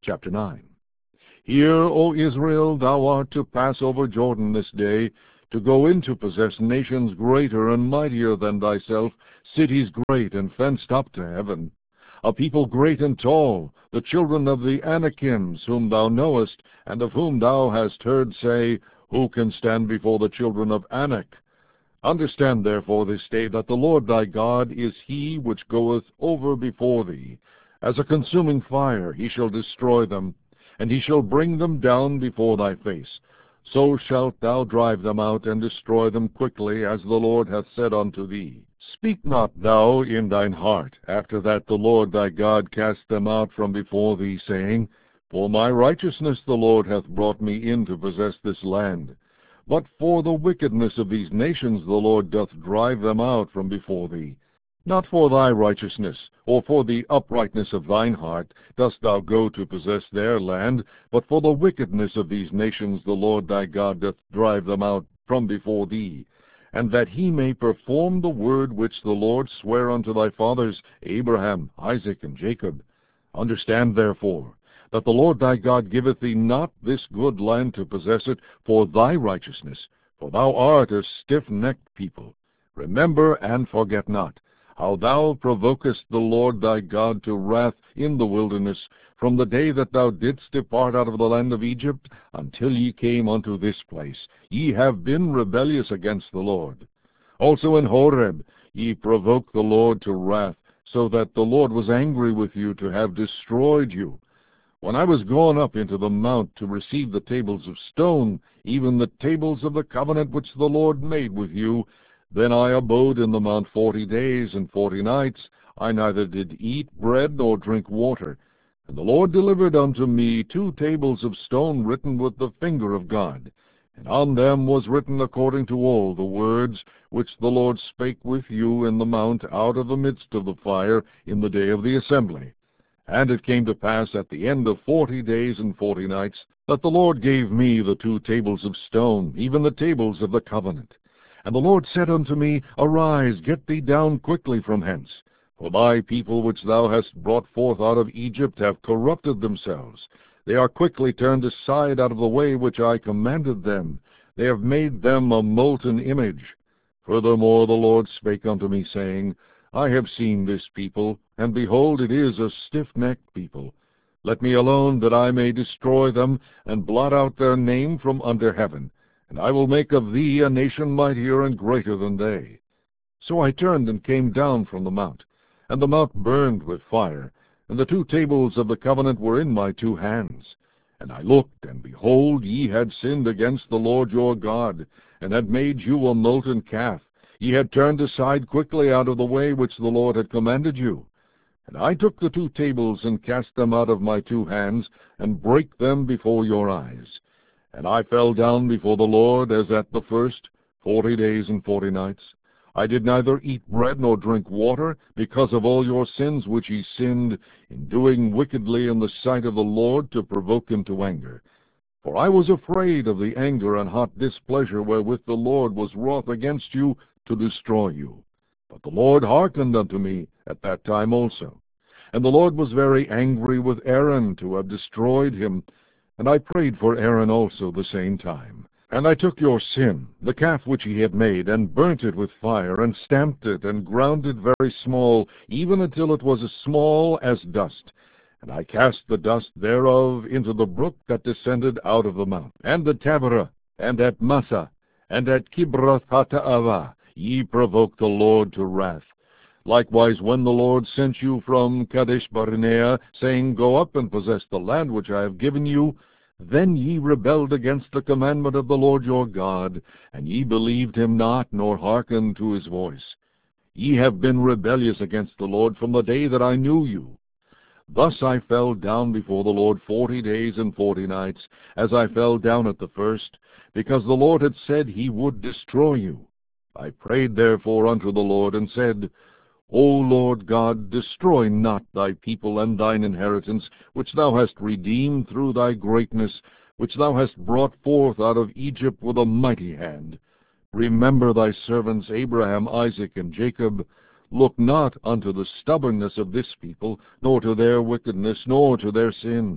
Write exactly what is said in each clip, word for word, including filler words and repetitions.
Chapter nine. Hear, O Israel, thou art to pass over Jordan this day, to go in to possess nations greater and mightier than thyself, cities great and fenced up to heaven. A people great and tall, the children of the Anakims, whom thou knowest, and of whom thou hast heard say, Who can stand before the children of Anak? Understand therefore this day that the Lord thy God is he which goeth over before thee. As a consuming fire he shall destroy them, and he shall bring them down before thy face. So shalt thou drive them out, and destroy them quickly, as the Lord hath said unto thee. Speak not thou in thine heart, after that the Lord thy God cast them out from before thee, saying, For my righteousness the Lord hath brought me in to possess this land. But for the wickedness of these nations the Lord doth drive them out from before thee. Not for thy righteousness, or for the uprightness of thine heart, dost thou go to possess their land, but for the wickedness of these nations the Lord thy God doth drive them out from before thee, and that he may perform the word which the Lord sware unto thy fathers, Abraham, Isaac, and Jacob. Understand therefore, that the Lord thy God giveth thee not this good land to possess it for thy righteousness, for thou art a stiff-necked people. Remember and forget not how thou provokest the Lord thy God to wrath in the wilderness, from the day that thou didst depart out of the land of Egypt, until ye came unto this place. Ye have been rebellious against the Lord. Also in Horeb ye provoked the Lord to wrath, so that the Lord was angry with you to have destroyed you. When I was gone up into the mount to receive the tables of stone, even the tables of the covenant which the Lord made with you, then I abode in the mount forty days and forty nights. I neither did eat bread nor drink water. And the Lord delivered unto me two tables of stone written with the finger of God. And on them was written according to all the words which the Lord spake with you in the mount out of the midst of the fire in the day of the assembly. And it came to pass at the end of forty days and forty nights, that the Lord gave me the two tables of stone, even the tables of the covenant. And the Lord said unto me, Arise, get thee down quickly from hence. For thy people which thou hast brought forth out of Egypt have corrupted themselves. They are quickly turned aside out of the way which I commanded them. They have made them a molten image. Furthermore the Lord spake unto me, saying, I have seen this people, and behold, it is a stiff-necked people. Let me alone, that I may destroy them, and blot out their name from under heaven. And I will make of thee a nation mightier and greater than they. So I turned and came down from the mount, and the mount burned with fire, and the two tables of the covenant were in my two hands. And I looked, and behold, ye had sinned against the Lord your God, and had made you a molten calf. Ye had turned aside quickly out of the way which the Lord had commanded you. And I took the two tables, and cast them out of my two hands, and brake them before your eyes. And I fell down before the Lord as at the first, forty days and forty nights. I did neither eat bread nor drink water, because of all your sins which ye sinned, in doing wickedly in the sight of the Lord, to provoke him to anger. For I was afraid of the anger and hot displeasure wherewith the Lord was wroth against you, to destroy you. But the Lord hearkened unto me at that time also. And the Lord was very angry with Aaron to have destroyed him, and I prayed for Aaron also the same time. And I took your sin, the calf which ye had made, and burnt it with fire, and stamped it, and ground it very small, even until it was as small as dust. And I cast the dust thereof into the brook that descended out of the mount. And at Taberah, and at Massah, and at Kibroth-hattaavah, ye provoked the Lord to wrath. Likewise, when the Lord sent you from Kadesh-barnea, saying, Go up and possess the land which I have given you, then ye rebelled against the commandment of the Lord your God, and ye believed him not, nor hearkened to his voice. Ye have been rebellious against the Lord from the day that I knew you. Thus I fell down before the Lord forty days and forty nights, as I fell down at the first, because the Lord had said he would destroy you. I prayed therefore unto the Lord, and said, O Lord God, destroy not thy people and thine inheritance, which thou hast redeemed through thy greatness, which thou hast brought forth out of Egypt with a mighty hand. Remember thy servants Abraham, Isaac, and Jacob. Look not unto the stubbornness of this people, nor to their wickedness, nor to their sin.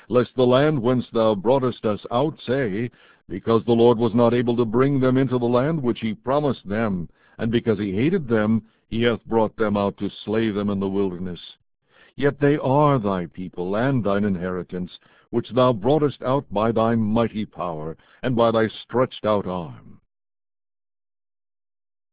lest the land whence thou broughtest us out say, Because the Lord was not able to bring them into the land which he promised them, and because he hated them, he hath brought them out to slay them in the wilderness. Yet they are thy people, and thine inheritance, which thou broughtest out by thy mighty power, and by thy stretched out arm.